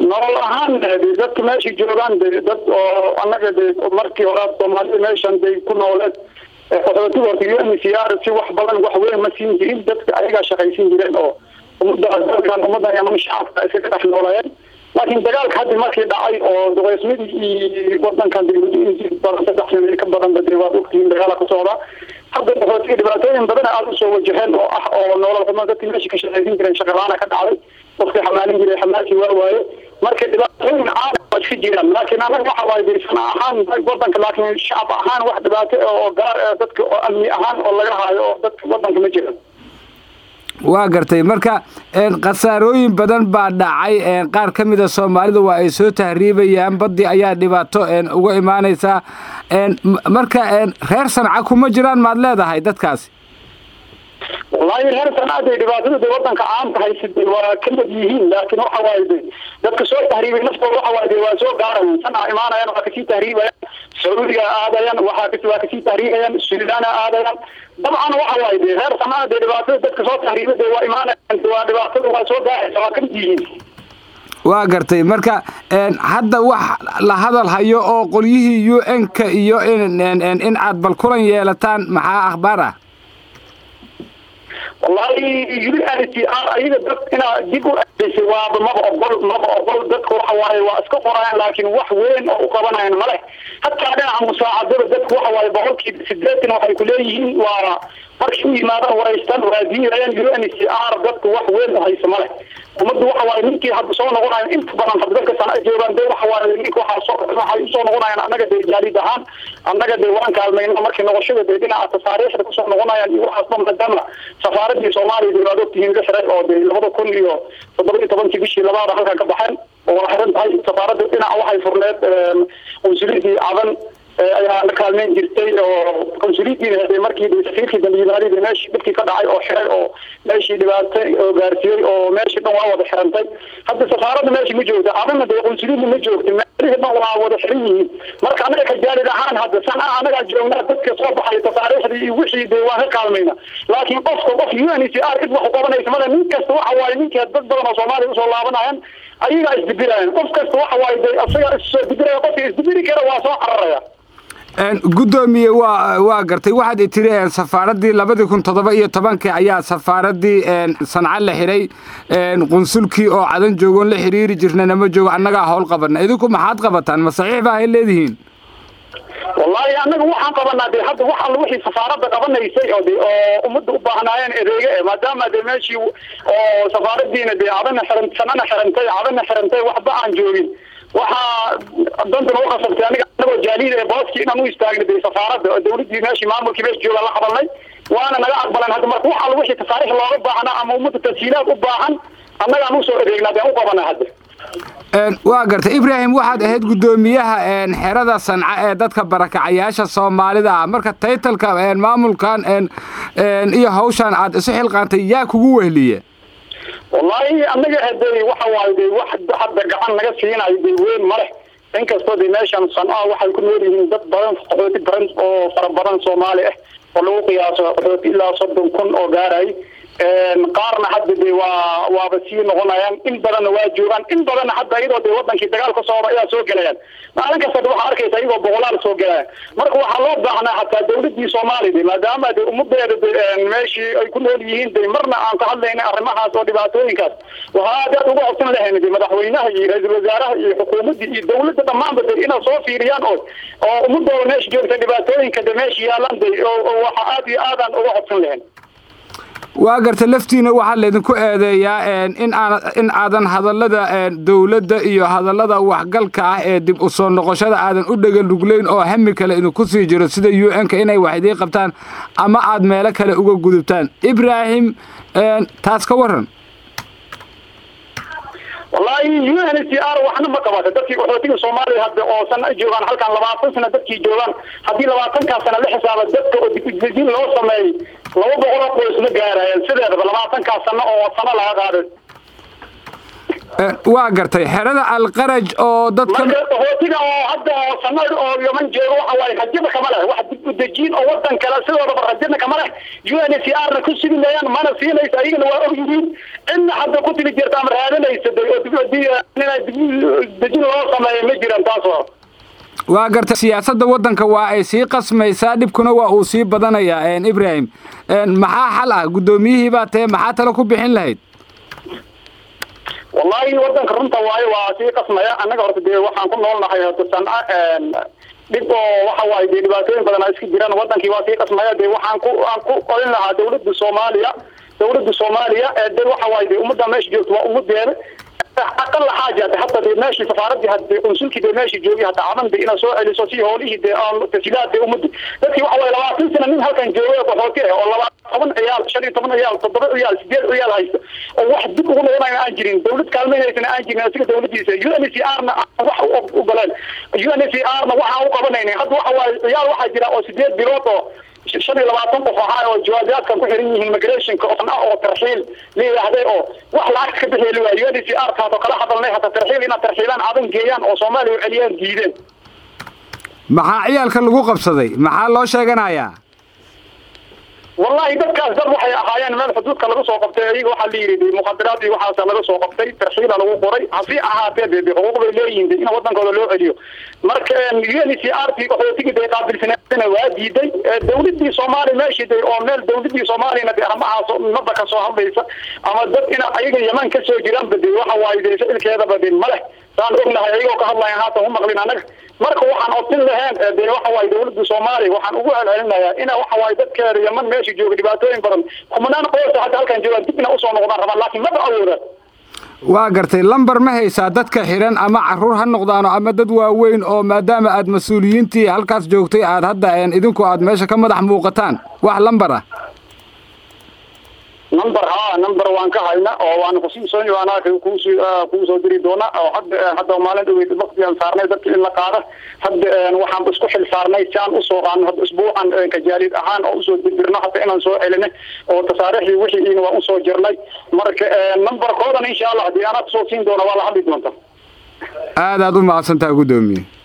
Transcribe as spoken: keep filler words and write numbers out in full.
nolol ahaan dadka meesha joogaan dad oo annaga markii hore Soomaaliya meeshan day ku nooleed qaxootiga horta U N H C R si wax badan wax weyn ma siin jirin dadka ayaga shaqaysan jireen oo ummadda dalkan ummadda ama shacabka iska dhex noolayeen laakiin dagaalka hadda markii dhacay oo doqeysmidii wadankan dibadda badan saddex sano ka badan baday waa ogtiin dagaal ka socda hadda qaxootiga dhibaatooyin badan aad u soo wajaheen oo ah oo nolol xumo dadka meesha ka shaqaysan jireen shaqo la'aan ka dhacday waqti xamaalin jiray xamaalkii waa waaye markii dhibaatooyin caan ah ka jiraan laakiin anaga waxa waay dirsan ahaan wadanka laakiin shacab ahaan wax dhibaato oo gaar ah dadka oo amni ahaan oo laga haayo oo dadka wadanka ma jiraan waa gartay marka een qasaarooyin badan baa dhacay een qaar kamid ah Soomaalida waa ay soo tahriibayaan badii ayaa dhibaato een uga imaanaysa een marka een reer Sanca kuma jiraan maad leedahay dadkaas والله هرسان هذا دبادو دي وطن كعام هيسد وكلمة يهين لكن هو حوالي ذلك سوء تهريب نفسه هو حوالي وسوء قارن سنة إيمانا ين وكسي تهريب سعودية آذا ين وحاكسي وكسي تهريب ين السودان آذا ين طبعا هو حوالي هرسان هذا دبادو ذلك سوء تهريب دي وإيمانا دبادو وسوء قارن وكلمة يهين waa gartay marka een hadda wax la hadal hayo oo qolyihii U N-ka iyo in in aad bal kulan yeelataan maxaa akhbaar ah والله يجري أن تي أيضا دك هنا جيبوا سواب ما بقول ما بقول دك وحوالي وأسكت قرآن لكن وحوين أو قبنا يعني ملك حتى أنا عم مساعدة دك وحوالي بقول كي سدتنا وحي كليه وفرشوي ماذا هو يستن وهذه رأي يجري أن تي أر دك وحوين وهي سملك ومد وحوالي منك هذا صون قرآن أنت بدن حضرتك سنة جيران ده وحوالي منك وحصون وحصون قرآن أنا قد جالي دهان أنا قد وان كالمين أمريكا نغشة ده بينا التصاريح ده صون قرآن يعني وحصون قدامنا سفارة دي سومالي دي رادو تيجي كسر أو دي لبضو كل يوم تضربي طبعا تيجي لبعض حلقة كبحر وحرد هاي سفارة دي أنا أوحي فرنات وزيري عظم ayaa la kaalmeyn jirtay oo konsuliidii hadii markii safiirkii dambiilaari meeshii dadkii ka dhacay oo xiray oo meeshii dhibaato oo gaarsiiyay oo meeshii dhan waa wada xirantay hadda safaaradda meeshii ma joogto adana de konsuliidii ma joogto meeshii dhan waa wada xiran yihiin marka anaga ka jaalid ahaan hadda sana anaga joognaa dadka soo baxay tafaariikhdii iyo wixii de waa ka kaalmeyna laakiin qofka qof U N H C R cid wax u qabanaysa mala nin kasta waxa waaye ninka dad badan oo Soomaali u soo laabanayaan ayaga isdibirayaan qof kasta waxa waaye asaga soo dibiraya qof isdibiri kara waa soo cararaya een gudoomiye waa waa gartay waxaad tireen safaaradii laba kun iyo toddoba iyo toban ayaa safaaradii een Sanca la xiray een qunsulkii oo cadan joogon la xiriiri jirnaa ma joogo annaga hawl qabanna idinku maxaad qabataan ma saxiix baa ay leedihiin والله أنا وحنا قبلنا دي حد وحنا وحي سفارة قبلنا يسيء دي أو مد وباهناين إذا ما دام دي ماشي أو سفارة دينا دي عرنا حرمت سنة حرمتي عرنا حرمتي واحد عن جورين وحا ضد الوقت يعني أنا جالي باسكي أنا مو يستاجر دي سفارة دولة دي ماشي معمول كبير جوا الله قبلنا وأنا نجا أقبلنا هذا مركوح على وحي تفاريخ الله وباهنا أما مد التسهيلات وباهن أنا أنا سو إذا دي قبلنا هذا een waa gartay Ibrahim waxaad ahayd gudoomiyaha een xerada Sanca ee dadka barakacayaasha Soomaalida marka taytalka een maamulkan een een iyo hawshan aad isu xilqaantay yaa kugu wehliye والله أنا هذي واحد واحد واحد قاعد نجس هنا يدي وين مرح إنك استودي ناشن صنعاء واحد يكون وريه ضد بران قطعة بران أو فربران صومالي ولو قياس قطعة إلا صدق كن أو جاري مقارنة حد دي وابسين غنيان إن بدن واجوران إن بدن حد أيضا دي وطن كي دقال كصوبة إلى سوق جليان ما أنا كسر واحد أركي سيبه بغلال سوق جليان مركو حلوب بحنا حتى دولة دي صومالي دي ما دام دي أمضي ماشي يكون هوليين دي مرنا عن قحل لنا أرمها سودي باتوين كاس وهذا هو أصلا لهن دي مدحوينها رئيس الوزراء حكومة دي دولة تمام بدي إنا صوفي ريان أو أمضي ماشي جورت دي باتوين كده ماشي يالان دي وحادي آذان هو أصلا لهن waa gartay laftiina waxa la idinku eedeeyaa in aan in aadan hadallada dawladda iyo hadallada waxgalka ah ee dib u soo noqoshada aadan u dhagal lugleyn oo hami kale idinku sii jiro sida U N-ka inay wax idin qabtaan ama aad meel kale uga gudubtaan Ibrahim taas ka waran والله U N H C R وحنا ما قبضة دكتي وحوتين الصومالي هذا أو سنة جوان هل كان لبعض سنة دكتي جوان هذه لبعض كان سنة لحساب الدكتور ودكتين لو سمي لو بقول قوس نجارة السيد هذا لبعض كان سنة أو سنة لا غير waa gartay xerada alqaraj oo dadka hootiga oo hadda sanad oo Yemen joogo waxa way rajada kama leh wax dib u dejin oo wadan kale sidoo rajada kama leh U N H C R ku sibilayaan mana siinaysa ayagana waa ogyihiin in hadda ku tiri jirta amar haadanaysa oo dib u dejin loo sameeyo ma jiraan taas waa gartay siyaasadda wadanka waa ay sii qasmaysaa dhibkuna waa uu sii badanayaa een Ibrahim een maxaa xal ah gudoomiyihii baa tee maxaa talo ku bixin lahayd والله ودن كرنتا واي واسي قسمaya anaga horta de waxaan ku noolnahay horta sanaa een dib oo waxa waay dhibaatooyin badan ay iska jiraan wadankii waa sii qasmaya de waxaan ku aan ku qorin lahaa dawladda Soomaaliya dawladda Soomaaliya ee de waxa waay de umada meesha joogto waa umadeena أقل حاجة حتى دي ماشي سفارتي هاد قنصلتي دي ماشي جوجي حتى عمل دي أنا سؤال اللي صوتي هوليه دي آن تسجيلات دي أمدي لكن واحد ولا واحد سنة من هالكن جوجي بحوكيه والله طبعا عيال شري طبعا عيال تضرب عيال سبيل عيال هايسة وواحد دي بقول أنا أنجرين دولة كلمة أنا أنجرين أنا سكت دولتي يو إن سي آرنا واحد وقلنا يو إن سي آرنا واحد وقبلنا يعني حد واحد عيال واحد جرا أو سبيل بيروتو شن لبعضهم قفاها والجوازات كان كحرين الميجريشن كأصنع أو ترحيل ليه هذا أو واحد عكس به اللي هو يودي في أرض هذا قلا حضر ليه هذا ترحيل هنا ترحيلان عظيم جيان أو صومالي وعليان جيدين. maxaa ciyaalka lagu qabsaday maxaa loo sheeganayaa والله dadkaas dad waxay ahaayeen meel xuduudka lagu soo qabtay ayaga waxa la yiri muqaddaraad iyo waxa laga soo qabtay tarxiil lagu qoray hafi ahaatee bi xuquuqda leeyihiin in wadankooda loo celiyo marka U N H C R qaxootiga ay qaabilsanayeen waa diiday dawladda Soomaaliya meeshii day oo meel dawladda Soomaaliya ay armahaas nabada ka soo hadlaysa ama dad ina ayaga Yemen ka soo jiraan badii waxa waayday ilkeeda badin male saan ognahay ayagoo ka hadlayaan haatan u maqlin anaga marka waxaan optin lahayn ee waxa waay dawladda Soomaaliya waxaan ugu celcelinayaa in waxa waay dadka Yemen meeshii jooga dhibaatooyin badan kumanaan qoys hadda halkan joogan dibna u soo noqdaan rabaan laakiin ma awooda waa gartay lambar ma haysaa dadka xiran ama caruur ha noqdaan ama dad waaweyn oo maadaama aad mas'uuliyiintii halkaas joogtay aad hadda idinku aad meesha ka madax muuqataan wax lambar ah number ها number وان كهينا أو وان خصيص سوني وانا كوس كوس ودري دونا أو حد حتى ما لنا دويت الوقت يعني صارنا ذاك المقارة حد وحن بسكح صارنا كان أسبوع عن هذا أسبوع عن كجاليد أهان أو أسبوع بدرنا حتى إن نسوي إلنا أو تصاريح وحي إن وأسبوع جرني مرك number قادنا إن شاء الله دي أنا تصوتين دونا ولا حد يدمنته هذا دوم عشان تأخذ دومي